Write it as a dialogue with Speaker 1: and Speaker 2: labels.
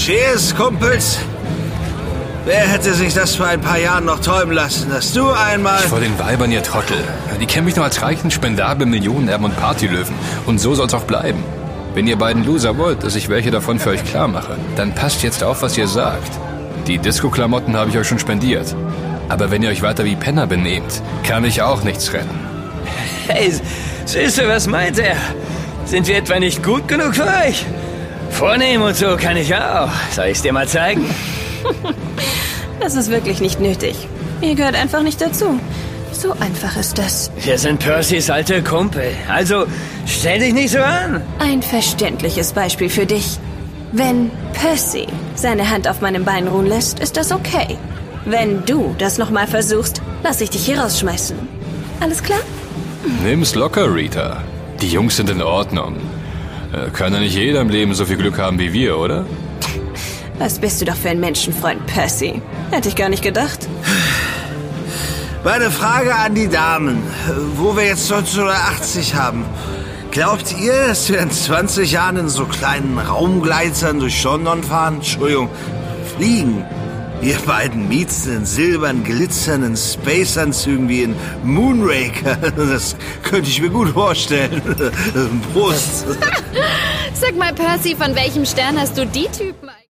Speaker 1: Cheers, Kumpels. Wer hätte sich das vor ein paar Jahren noch träumen lassen, dass du einmal...
Speaker 2: Vor den Weibern, ihr Trottel. Die kennen mich nur als reichen, spendablen Millionenerben und Partylöwen. Und so soll's auch bleiben. Wenn ihr beiden Loser wollt, dass ich welche davon für euch klar mache, dann passt jetzt auf, was ihr sagt. Die Disco-Klamotten habe ich euch schon spendiert. Aber wenn ihr euch weiter wie Penner benehmt, kann ich auch nichts retten.
Speaker 3: Hey, Süße, was meint er? Sind wir etwa nicht gut genug für euch? Vornehm und so kann ich auch. Soll ich's dir mal zeigen?
Speaker 4: Das ist wirklich nicht nötig. Ihr gehört einfach nicht dazu. So einfach ist das.
Speaker 3: Wir sind Percys alte Kumpel. Also, stell dich nicht so an.
Speaker 4: Ein verständliches Beispiel für dich. Wenn Percy seine Hand auf meinem Bein ruhen lässt, ist das okay. Wenn du das nochmal versuchst, lass ich dich hier rausschmeißen. Alles klar?
Speaker 2: Nimm's locker, Rita. Die Jungs sind in Ordnung. Kann ja nicht jeder im Leben so viel Glück haben wie wir, oder?
Speaker 4: Was bist du doch für ein Menschenfreund, Percy? Hätte ich gar nicht gedacht.
Speaker 1: Meine Frage an die Damen, wo wir jetzt 1980 haben. Glaubt ihr, dass wir in 20 Jahren in so kleinen Raumgleitern durch London fahren? Entschuldigung, fliegen? Ihr beiden Miezen in silbern, glitzernden Space-Anzügen wie in Moonraker. Das könnte ich mir gut vorstellen. Prost.
Speaker 5: Sag mal, Percy, von welchem Stern hast du die Typen?